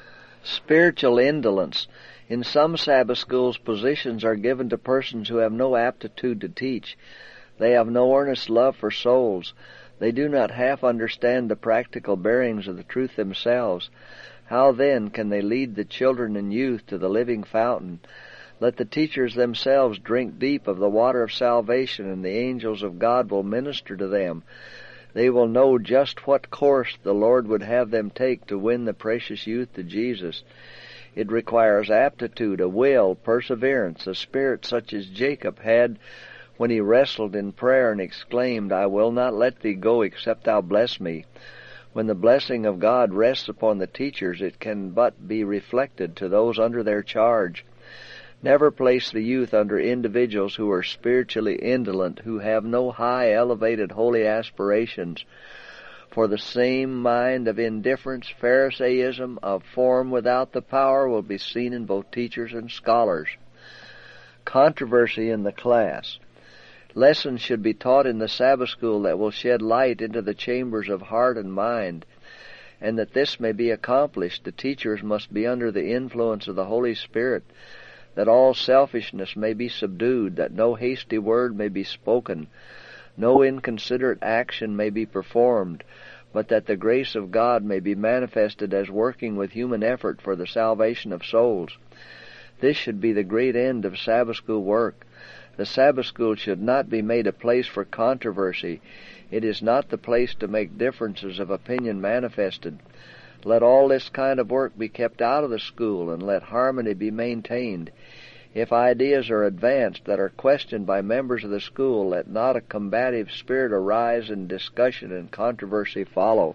Spiritual indolence. In some Sabbath schools, positions are given to persons who have no aptitude to teach. They have no earnest love for souls. They do not half understand the practical bearings of the truth themselves. How then can they lead the children and youth to the living fountain? Let the teachers themselves drink deep of the water of salvation, and the angels of God will minister to them. They will know just what course the Lord would have them take to win the precious youth to Jesus. It requires aptitude, a will, perseverance, a spirit such as Jacob had when he wrestled in prayer and exclaimed, "I will not let thee go except thou bless me." When the blessing of God rests upon the teachers, it can but be reflected to those under their charge. Never place the youth under individuals who are spiritually indolent, who have no high, elevated, holy aspirations. For the same mind of indifference, Pharisaism, of form without the power, will be seen in both teachers and scholars. Controversy in the class. Lessons should be taught in the Sabbath school that will shed light into the chambers of heart and mind. And that this may be accomplished, the teachers must be under the influence of the Holy Spirit, that all selfishness may be subdued, that no hasty word may be spoken, no inconsiderate action may be performed, but that the grace of God may be manifested as working with human effort for the salvation of souls. This should be the great end of Sabbath school work. The Sabbath school should not be made a place for controversy. It is not the place to make differences of opinion manifested. Let all this kind of work be kept out of the school, and let harmony be maintained. If ideas are advanced that are questioned by members of the school, let not a combative spirit arise, and discussion and controversy follow.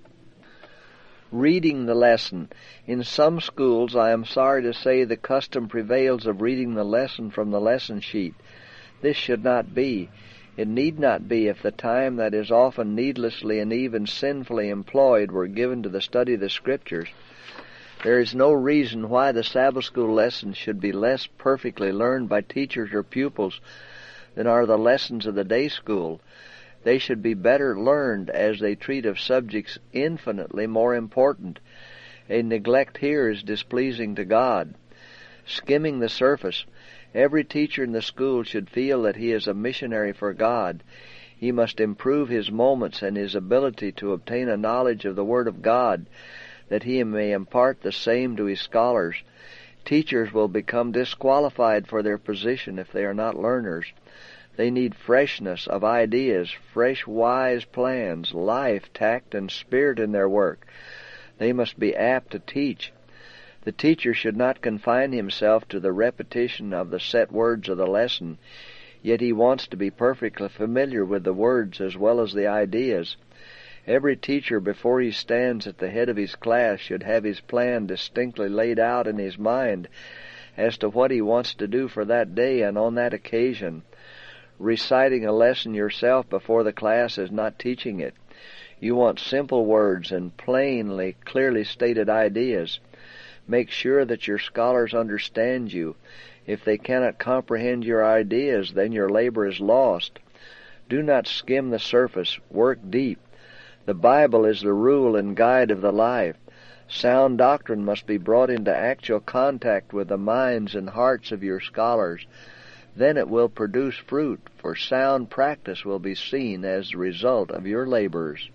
Reading the lesson. In some schools, I am sorry to say, the custom prevails of reading the lesson from the lesson sheet. This should not be. It need not be if the time that is often needlessly and even sinfully employed were given to the study of the Scriptures. There is no reason why the Sabbath school lessons should be less perfectly learned by teachers or pupils than are the lessons of the day school. They should be better learned as they treat of subjects infinitely more important. A neglect here is displeasing to God. Skimming the surface, every teacher in the school should feel that he is a missionary for God. He must improve his moments and his ability to obtain a knowledge of the Word of God, that he may impart the same to his scholars. Teachers will become disqualified for their position if they are not learners. They need freshness of ideas, fresh, wise plans, life, tact, and spirit in their work. They must be apt to teach. The teacher should not confine himself to the repetition of the set words of the lesson, yet he wants to be perfectly familiar with the words as well as the ideas. Every teacher, before he stands at the head of his class, should have his plan distinctly laid out in his mind as to what he wants to do for that day and on that occasion. Reciting a lesson yourself before the class is not teaching it. You want simple words and plainly, clearly stated ideas. Make sure that your scholars understand you. If they cannot comprehend your ideas, then your labor is lost. Do not skim the surface. Work deep. The Bible is the rule and guide of the life. Sound doctrine must be brought into actual contact with the minds and hearts of your scholars. Then it will produce fruit, for sound practice will be seen as the result of your labors.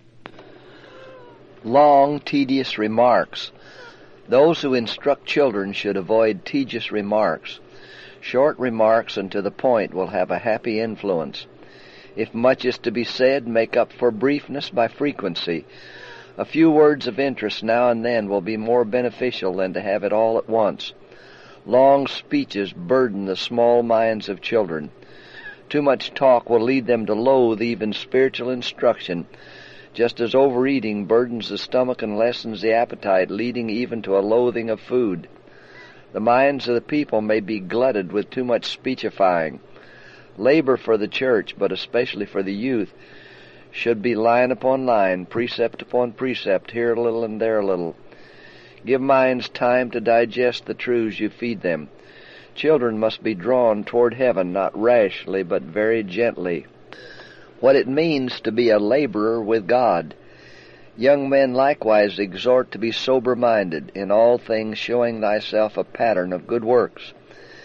Long, tedious remarks. Those who instruct children should avoid tedious remarks. Short remarks and to the point will have a happy influence. If much is to be said, make up for briefness by frequency. A few words of interest now and then will be more beneficial than to have it all at once. Long speeches burden the small minds of children. Too much talk will lead them to loathe even spiritual instruction, just as overeating burdens the stomach and lessens the appetite, leading even to a loathing of food. The minds of the people may be glutted with too much speechifying. Labor for the church, but especially for the youth, should be line upon line, precept upon precept, here a little and there a little. Give minds time to digest the truths you feed them. Children must be drawn toward heaven, not rashly, but very gently. What it means to be a laborer with God. Young men likewise exhort to be sober-minded, in all things showing thyself a pattern of good works.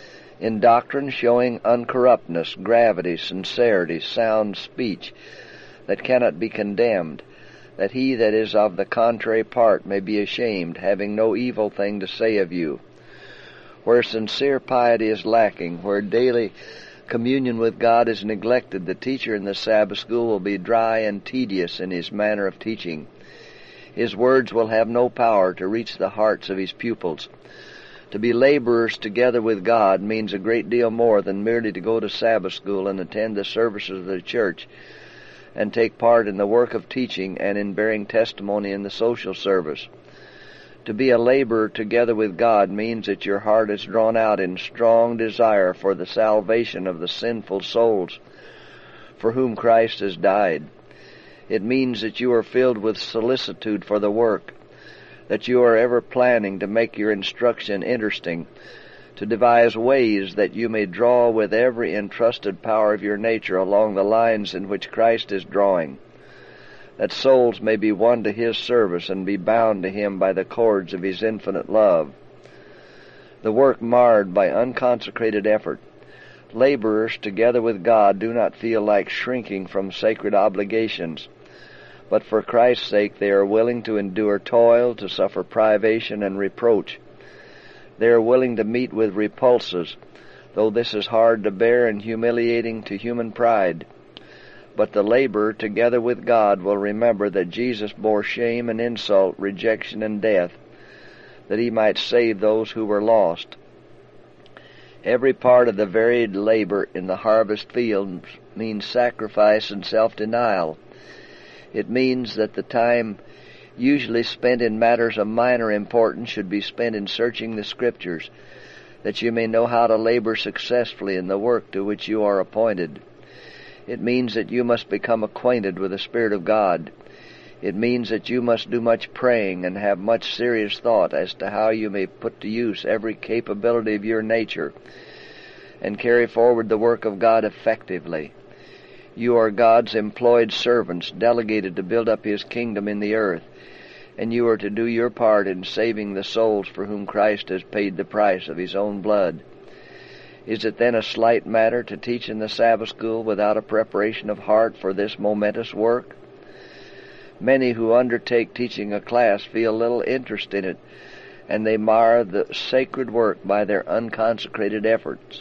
In doctrine showing uncorruptness, gravity, sincerity, sound speech, that cannot be condemned, that he that is of the contrary part may be ashamed, having no evil thing to say of you. Where sincere piety is lacking, where daily communion with God is neglected, the teacher in the Sabbath school will be dry and tedious in his manner of teaching. His words will have no power to reach the hearts of his pupils. To be laborers together with God means a great deal more than merely to go to Sabbath school and attend the services of the church and take part in the work of teaching and in bearing testimony in the social service. To be a laborer together with God means that your heart is drawn out in strong desire for the salvation of the sinful souls for whom Christ has died. It means that you are filled with solicitude for the work, that you are ever planning to make your instruction interesting, to devise ways that you may draw with every entrusted power of your nature along the lines in which Christ is drawing, that souls may be won to His service and be bound to Him by the cords of His infinite love. The work marred by unconsecrated effort. Laborers together with God do not feel like shrinking from sacred obligations, but for Christ's sake they are willing to endure toil, to suffer privation and reproach. They are willing to meet with repulses, though this is hard to bear and humiliating to human pride. But the laborer together with God will remember that Jesus bore shame and insult, rejection and death, that He might save those who were lost. Every part of the varied labor in the harvest field means sacrifice and self-denial. It means that the time usually spent in matters of minor importance should be spent in searching the Scriptures, that you may know how to labor successfully in the work to which you are appointed. It means that you must become acquainted with the Spirit of God. It means that you must do much praying and have much serious thought as to how you may put to use every capability of your nature and carry forward the work of God effectively. You are God's employed servants, delegated to build up His kingdom in the earth, and you are to do your part in saving the souls for whom Christ has paid the price of His own blood. Is it then a slight matter to teach in the Sabbath school without a preparation of heart for this momentous work? Many who undertake teaching a class feel little interest in it, and they mar the sacred work by their unconsecrated efforts.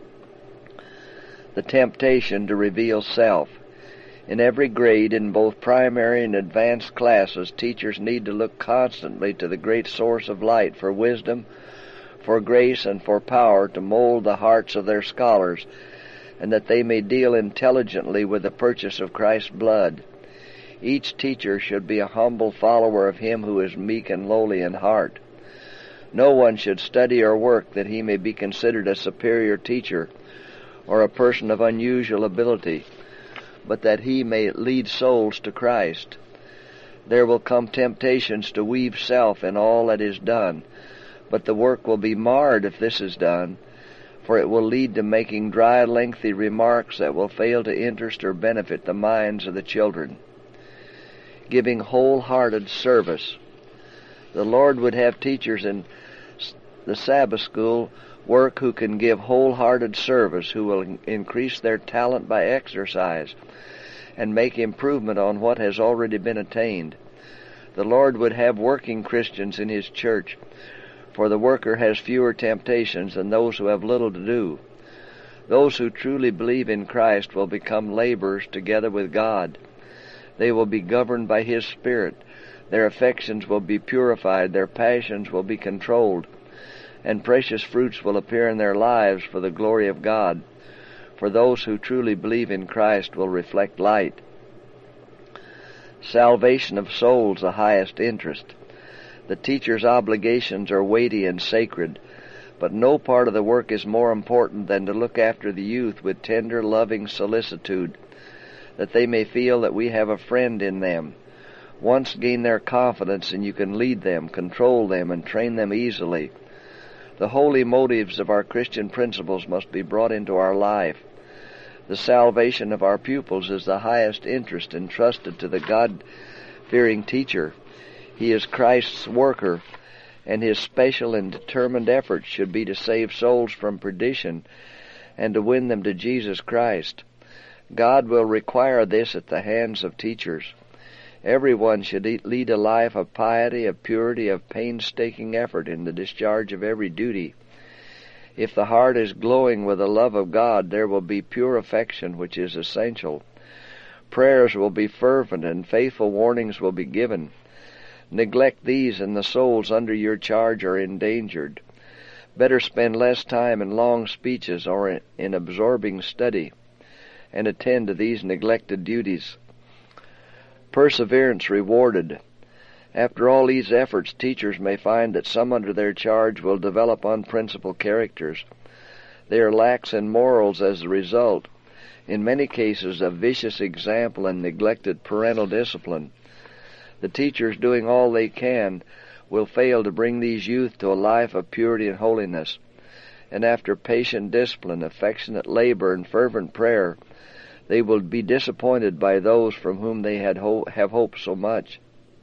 The temptation to reveal self. In every grade, in both primary and advanced classes, teachers need to look constantly to the great source of light for wisdom, for grace, and for power to mold the hearts of their scholars, and that they may deal intelligently with the purchase of Christ's blood. Each teacher should be a humble follower of Him who is meek and lowly in heart. No one should study or work that he may be considered a superior teacher or a person of unusual ability, but that he may lead souls to Christ. There will come temptations to weave self in all that is done, but the work will be marred if this is done, for it will lead to making dry, lengthy remarks that will fail to interest or benefit the minds of the children. Giving wholehearted service. The Lord would have teachers in the Sabbath school work who can give wholehearted service, who will increase their talent by exercise and make improvement on what has already been attained. The Lord would have working Christians in His church, for the worker has fewer temptations than those who have little to do. Those who truly believe in Christ will become laborers together with God. They will be governed by His Spirit. Their affections will be purified. Their passions will be controlled. And precious fruits will appear in their lives for the glory of God. For those who truly believe in Christ will reflect light. Salvation of souls, the highest interest. The teacher's obligations are weighty and sacred, but no part of the work is more important than to look after the youth with tender, loving solicitude, that they may feel that we have a friend in them. Once gain their confidence, and you can lead them, control them, and train them easily. The holy motives of our Christian principles must be brought into our life. The salvation of our pupils is the highest interest entrusted to the God-fearing teacher. He is Christ's worker, and his special and determined efforts should be to save souls from perdition and to win them to Jesus Christ. God will require this at the hands of teachers. Everyone should lead a life of piety, of purity, of painstaking effort in the discharge of every duty. If the heart is glowing with the love of God, there will be pure affection, which is essential. Prayers will be fervent, and faithful warnings will be given. Neglect these, and the souls under your charge are endangered. Better spend less time in long speeches or in absorbing study, and attend to these neglected duties. Perseverance rewarded. After all these efforts, teachers may find that some under their charge will develop unprincipled characters. They are lax in morals as a result. In many cases, a vicious example and neglected parental discipline. The teachers, doing all they can, will fail to bring these youth to a life of purity and holiness. And after patient discipline, affectionate labor, and fervent prayer, they will be disappointed by those from whom they have hoped so much.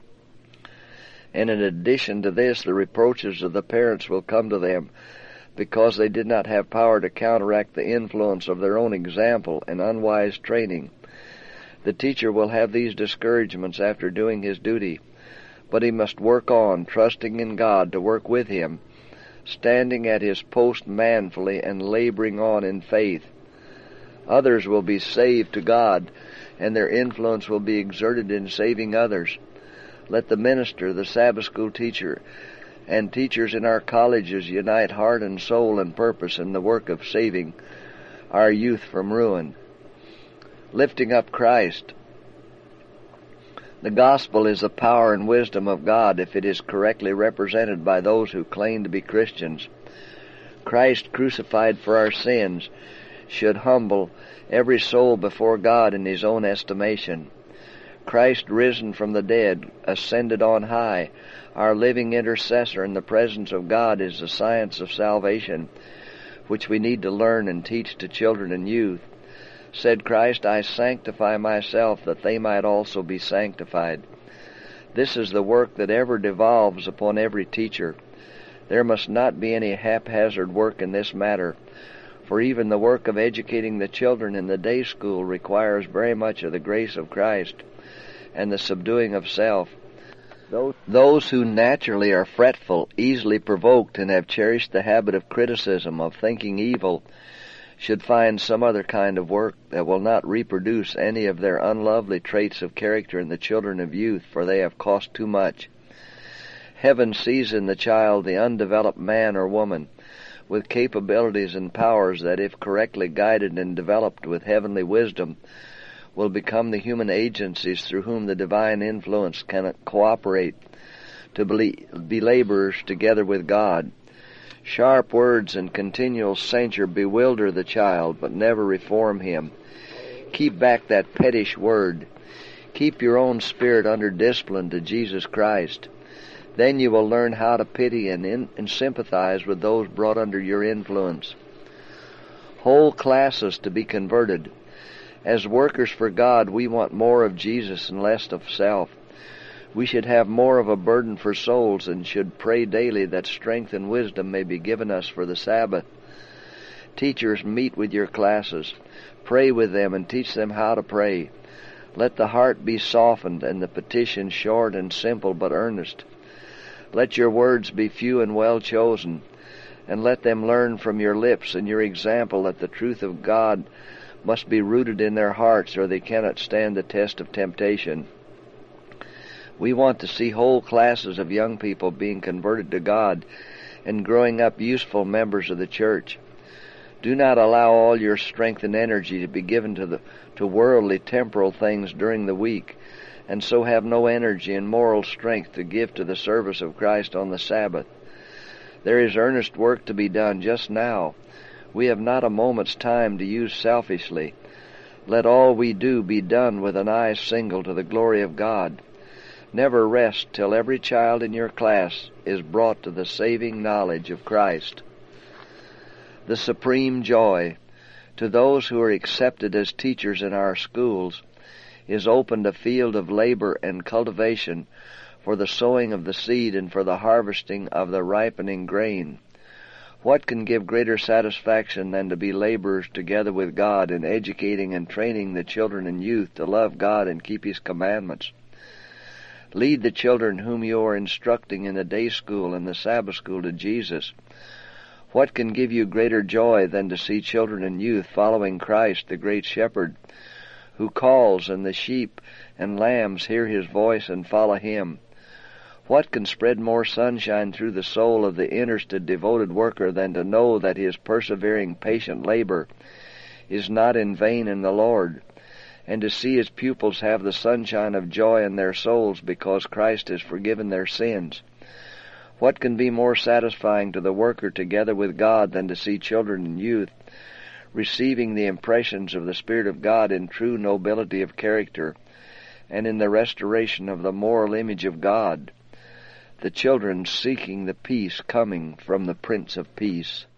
And in addition to this, the reproaches of the parents will come to them because they did not have power to counteract the influence of their own example and unwise training. The teacher will have these discouragements after doing his duty, but he must work on, trusting in God to work with him, standing at his post manfully and laboring on in faith. Others will be saved to God, and their influence will be exerted in saving others. Let the minister, the Sabbath school teacher, and teachers in our colleges unite heart and soul and purpose in the work of saving our youth from ruin. Lifting up Christ. The gospel is the power and wisdom of God if it is correctly represented by those who claim to be Christians. Christ crucified for our sins should humble every soul before God in his own estimation. Christ risen from the dead, ascended on high, our living intercessor in the presence of God, is the science of salvation, which we need to learn and teach to children and youth. Said Christ, I sanctify myself that they might also be sanctified. This is the work that ever devolves upon every teacher. There must not be any haphazard work in this matter, for even the work of educating the children in the day school requires very much of the grace of Christ and the subduing of self. Those who naturally are fretful, easily provoked, and have cherished the habit of criticism, of thinking evil, should find some other kind of work that will not reproduce any of their unlovely traits of character in the children of youth, for they have cost too much. Heaven sees in the child the undeveloped man or woman, with capabilities and powers that, if correctly guided and developed with heavenly wisdom, will become the human agencies through whom the divine influence can cooperate to be laborers together with God. Sharp words and continual censure bewilder the child, but never reform him. Keep back that pettish word. Keep your own spirit under discipline to Jesus Christ. Then you will learn how to pity and sympathize with those brought under your influence. Whole classes to be converted. As workers for God, we want more of Jesus and less of self. We should have more of a burden for souls and should pray daily that strength and wisdom may be given us for the Sabbath. Teachers, meet with your classes. Pray with them and teach them how to pray. Let the heart be softened and the petition short and simple but earnest. Let your words be few and well chosen, and let them learn from your lips and your example that the truth of God must be rooted in their hearts, or they cannot stand the test of temptation. We want to see whole classes of young people being converted to God and growing up useful members of the church. Do not allow all your strength and energy to be given to worldly, temporal things during the week, and so have no energy and moral strength to give to the service of Christ on the Sabbath. There is earnest work to be done just now. We have not a moment's time to use selfishly. Let all we do be done with an eye single to the glory of God. Never rest till every child in your class is brought to the saving knowledge of Christ. The supreme joy to those who are accepted as teachers in our schools is opened a field of labor and cultivation for the sowing of the seed and for the harvesting of the ripening grain. What can give greater satisfaction than to be laborers together with God in educating and training the children and youth to love God and keep His commandments? Lead the children whom you are instructing in the day school and the Sabbath school to Jesus. What can give you greater joy than to see children and youth following Christ, the great shepherd, who calls, and the sheep and lambs hear His voice and follow Him? What can spread more sunshine through the soul of the interested, devoted worker than to know that his persevering, patient labor is not in vain in the Lord, and to see his pupils have the sunshine of joy in their souls because Christ has forgiven their sins? What can be more satisfying to the worker together with God than to see children and youth receiving the impressions of the Spirit of God in true nobility of character and in the restoration of the moral image of God? The children seeking the peace coming from the Prince of Peace.